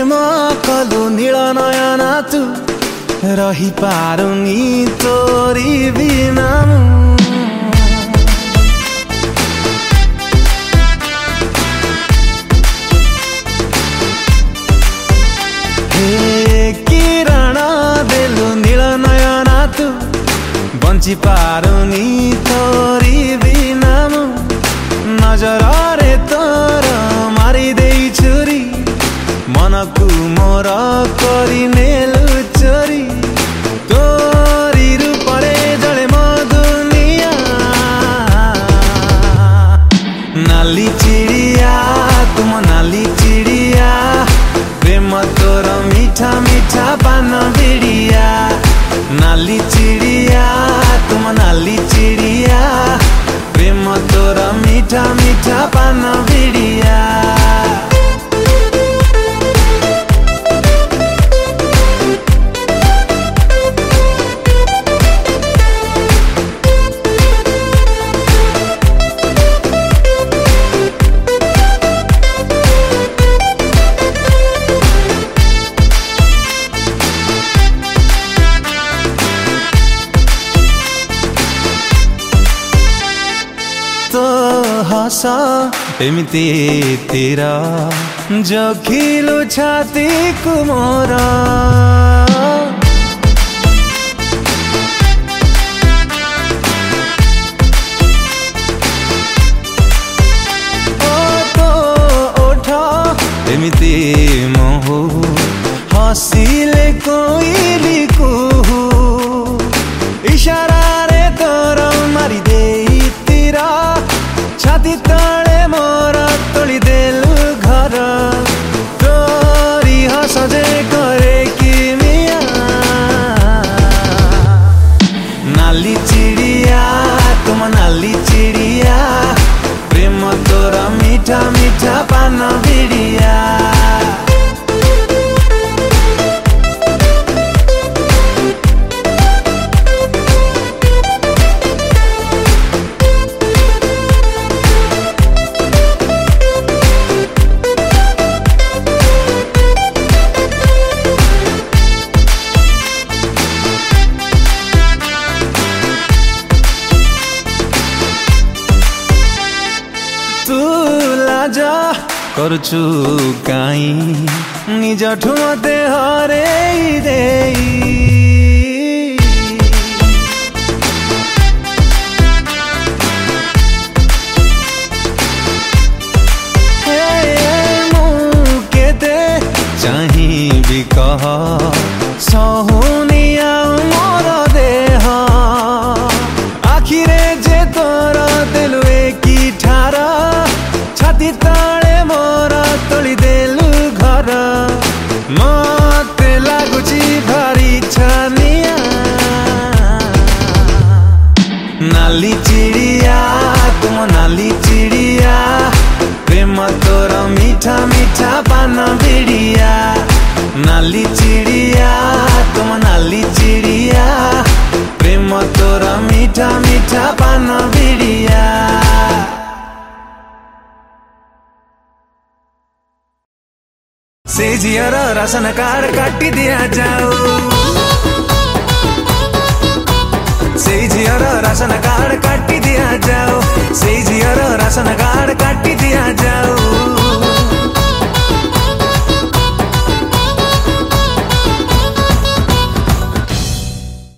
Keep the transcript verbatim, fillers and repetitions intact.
म कलु नील नयना तू रही पारुनी तोरी बिना किरण देलु नील नयना तू बंची पारुनी तोरी बिना नजर रे तोर मारी दे छुरी मनकु मोर करिनेलु चोरी तोरी रूपरे जले म दुनिया नाली चिड़िया तुम नाली चिड़िया प्रेम तोर मीठा मीठा पान बिड़िया नाली चिड़िया तुम नाली चिड़िया प्रेम तोर मीठा मीठा पान बिड़िया हस एमिति तेरा जखिलो छाती को मोरा ओ तो ओठा एमिति मोहु हसिले कोइली कुहु इशारा रे तोर मारी दे तेरा छाती तले मोर तोली देलु घर तोरी हसजे करे कि मिया नाली चिड़िया तुम नाली चिड़िया प्रेम तोर मीठा मीठा पान बिड़िया करछु काई निज ठुमते हरे देई मुकेते चाही भी कह सहुनिया मोर देह आखिरे जे तोर देलु एकी ठार छाती तले मोर तोली देलु घर मते लागुची भारी छानिया नाली चिड़िया तुम नाली चिड़िया प्रेम तोर मीठा मीठा पान बिड़िया नाली चिड़िया तुम नाली चिड़िया प्रेम तोर मीठा मीठा पान बिड़िया से झियर राशन कार्ड काटी दिया जाओ से झियर राशन कार्ड काटी दिया जाओ से झियर राशन कार्ड